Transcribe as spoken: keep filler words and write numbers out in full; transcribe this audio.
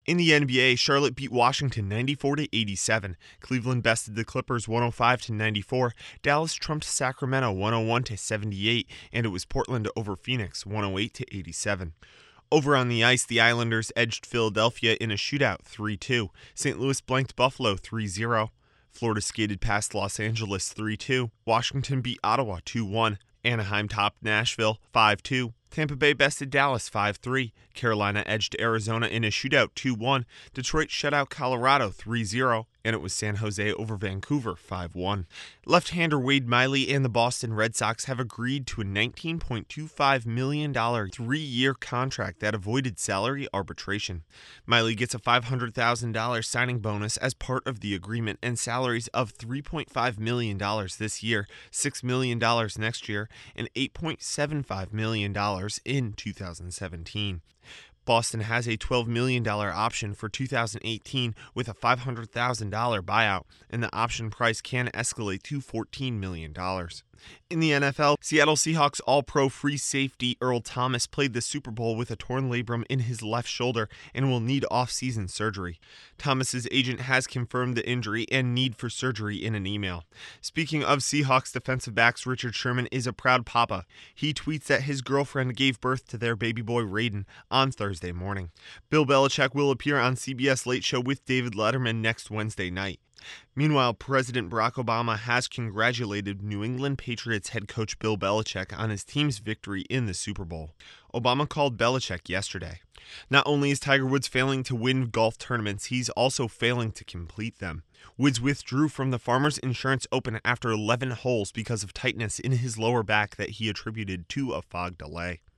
In the N B A, Charlotte beat Washington ninety-four to eighty-seven. Cleveland bested the Clippers one oh five to ninety-four. Dallas trumped Sacramento one oh one to seventy-eight, and it was Portland over Phoenix one oh eight to eighty-seven. Over on the ice, the Islanders edged Philadelphia in a shootout three two. Saint Louis blanked Buffalo three zero. Florida skated past Los Angeles three two. Washington beat Ottawa two one. Anaheim topped Nashville five two. Tampa Bay bested Dallas five three. Carolina edged Arizona in a shootout two one. Detroit shut out Colorado three zero. And it was San Jose over Vancouver five one. Left-hander Wade Miley and the Boston Red Sox have agreed to a nineteen point two five million dollars three-year contract that avoided salary arbitration. Miley gets a five hundred thousand dollars signing bonus as part of the agreement and salaries of three point five million dollars this year, six million dollars next year, and eight point seven five million dollars in two thousand seventeen. Boston has a twelve million dollars option for two thousand eighteen with a five hundred thousand dollars buyout, and the option price can escalate to fourteen million dollars. In the N F L, Seattle Seahawks All-Pro free safety Earl Thomas played the Super Bowl with a torn labrum in his left shoulder and will need off-season surgery. Thomas's agent has confirmed the injury and need for surgery in an email. Speaking of Seahawks defensive backs, Richard Sherman is a proud papa. He tweets that his girlfriend gave birth to their baby boy Raiden on Thursday morning. Bill Belichick will appear on C B S Late Show with David Letterman next Wednesday night. Meanwhile, President Barack Obama has congratulated New England Patriots head coach Bill Belichick on his team's victory in the Super Bowl. Obama called Belichick yesterday. Not only is Tiger Woods failing to win golf tournaments, he's also failing to complete them. Woods withdrew from the Farmers Insurance Open after eleven holes because of tightness in his lower back that he attributed to a fog delay.